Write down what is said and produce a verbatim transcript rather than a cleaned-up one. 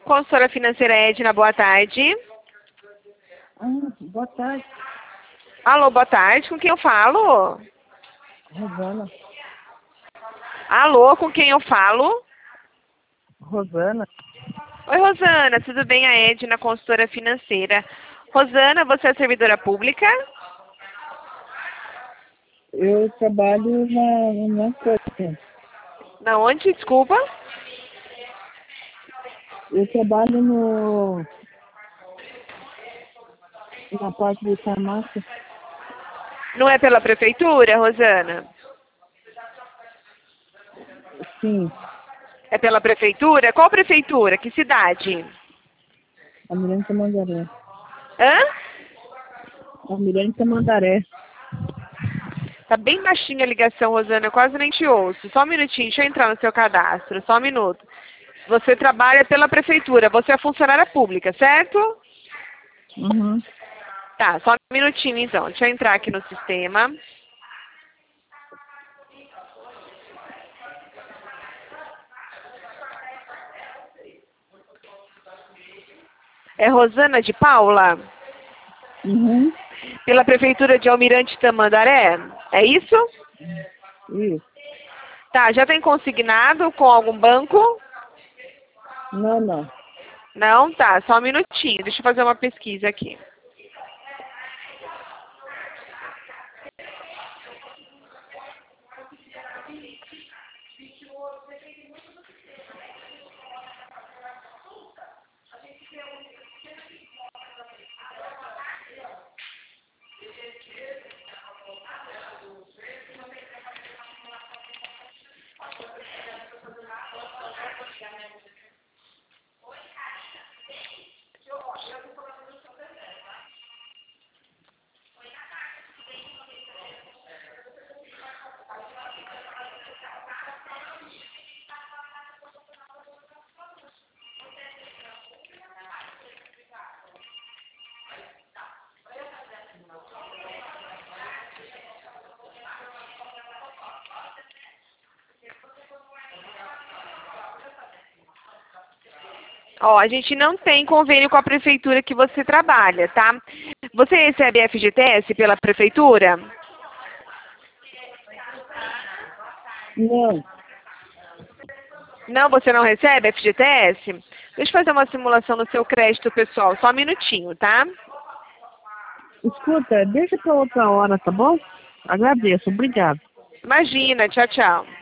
Consultora financeira Edna, boa tarde. Ah, boa tarde, Alô, boa tarde. Com quem eu falo? Rosana. Alô, com quem eu falo? Rosana? Oi, Rosana. Tudo bem? A Edna, consultora financeira. Rosana, você é servidora pública? Eu trabalho na, numa coisa. Na onde? Desculpa. Eu trabalho no, na parte de farmácia. Não é pela prefeitura, Rosana? Sim, É pela prefeitura? Qual prefeitura? Que cidade? Almirante Tamandaré. Hã? Almirante Tamandaré. Tá bem baixinha a ligação, Rosana. Eu quase nem te ouço. Só um minutinho. Deixa eu entrar no seu cadastro. Só um minuto. Você trabalha pela prefeitura. Você é funcionária pública, certo? Uhum. Tá, só um minutinho então. Deixa eu entrar aqui no sistema. É Rosana de Paula? Uhum. Pela prefeitura de Almirante Tamandaré? É isso? Isso. Tá, já tem consignado com algum banco? Não, não. Não? Tá, só um minutinho. Deixa eu fazer uma pesquisa aqui. Ó, a gente não tem convênio com a prefeitura que você trabalha, tá? Você recebe F G T S pela prefeitura? Não. Não, você não recebe F G T S? Deixa eu fazer uma simulação no seu crédito pessoal. Só um minutinho, tá? Escuta, deixa pra outra hora, tá bom? Agradeço, obrigado. Imagina. Tchau, tchau.